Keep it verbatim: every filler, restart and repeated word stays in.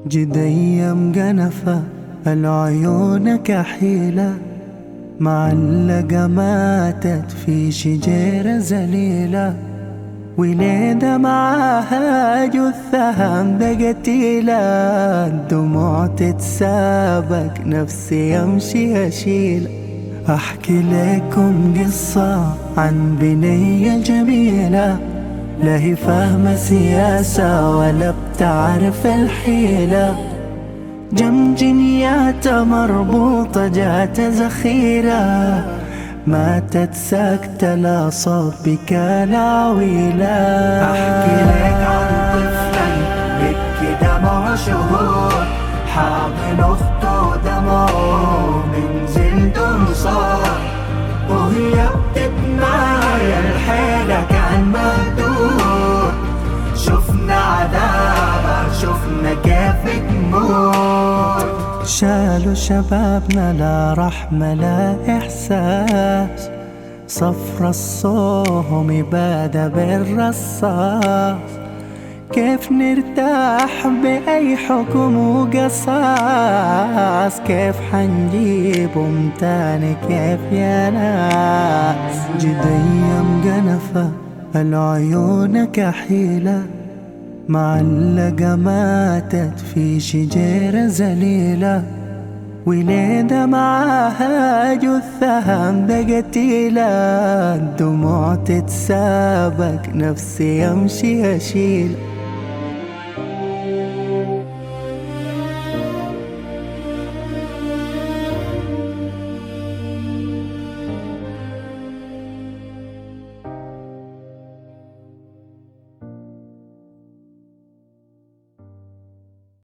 جدية مجنفة العيون كحيلة، معلقة ماتت في شجرة ذليلة، وليدة معاها جثة ده قتيلة، الدموع تتسابق نفسي يمشي أشيل. أحكي لكم قصة عن بنية جميلة، لا هي فاهمة سياسة ولا بتعرف الحيلة، جم جنياتها مربوطة جات زخيرة، ماتت ساكتة لا صوت كان عويلة. أحكي لك عن طفل بكي دمع شهور، حاضن أخته دمعه من جلده صار، وهي بتتنايا الحيلة كان مهدور. شفنا عذابها شفنا كيف تموت، شالوا شبابنا لا رحمة لا إحساس، صفر الصوم يبادى بالرصاص، كيف نرتاح بأي حكم وقصاص، كيف حنجيبهم تاني كيف يا ناس. جدية مجنفة العيون كحيلة، معلقة ماتت في شجرة ذليلة، وليدة معاها جثة ده قتيلة، الدموع تتسابق نفسي يمشي أشيل.